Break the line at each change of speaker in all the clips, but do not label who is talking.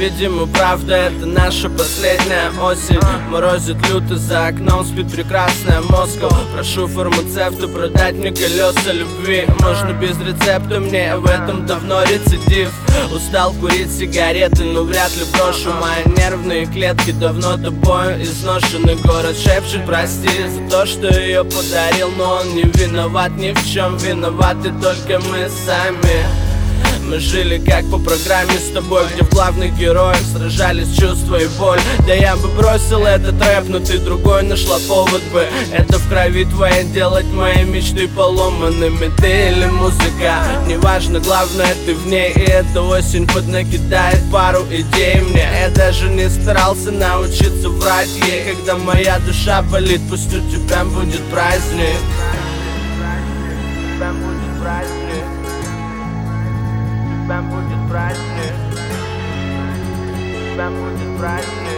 Видимо, правда, это наша последняя осень. Морозит люто, за окном спит прекрасная Москва. Прошу фармацевта продать мне колеса любви. Можно без рецепта, мне в этом давно рецидив. Устал курить сигареты, но вряд ли брошу. Мои нервные клетки давно тобою изношены. Город шепчет прости за то, что ее подарил, но он не виноват ни в чем. Виноваты только мы сами. Мы жили как по программе с тобой, где в главных героях сражались чувства и боль. Да я бы бросил этот рэп, но ты другой нашла повод бы. Это в крови твоей делать мои мечты поломанными. Ты или музыка, неважно, главное ты в ней. И эта осень поднакидает пару идей мне. Я даже не старался научиться врать ей. Когда моя душа болит, пусть у тебя будет праздник. Тебя будет праздник. Тебя будет праздник. Тебя будет праздник.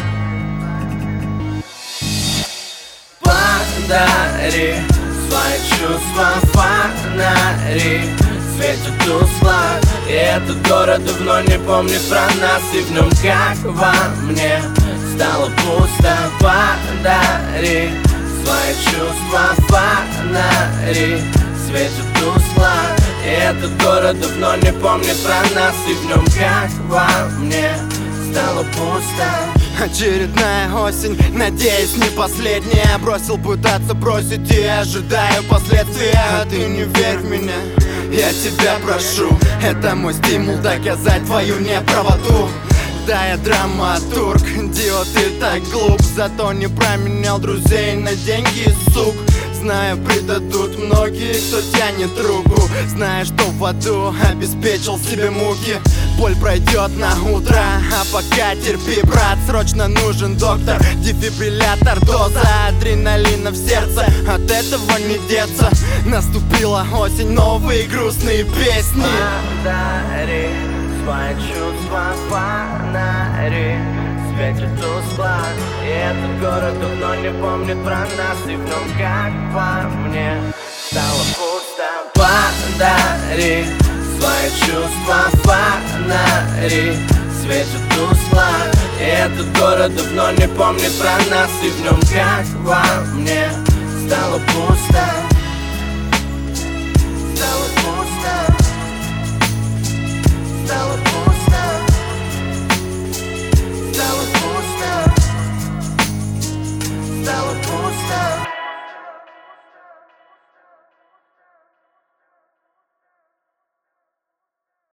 Подари свои чувства, фонари светят тускло, и этот город давно не помнит про нас. И в нем, как во мне, стало пусто. Подари свои чувства, фонари светят тускло, и этот город давно не помнит про нас. И в нем, как во мне, стало пусто.
Очередная осень, надеюсь, не последняя. Бросил пытаться бросить и ожидаю последствия. А ты не верь в меня, я тебя прошу. Это мой стимул доказать твою неправоту. Да, я драматург, Дио, ты так глуп. Зато не променял друзей на деньги, сук. Знаю, предадут многие, кто тянет руку. Знаю, что в аду обеспечил себе муки. Боль пройдет на утро, а пока терпи, брат. Срочно нужен доктор, дефибриллятор, доза адреналина в сердце. От этого не деться. Наступила осень, новые грустные песни.
Подари свои чувства, фонари светят тускло, и этот город давно не помнит про нас. И в нем, как во мне, стало пусто. Подари свои чувства, фонари светят тускло, и этот город давно не помнит про нас. И в нем, как во мне, стало пусто. Стало пусто. Стало пусто.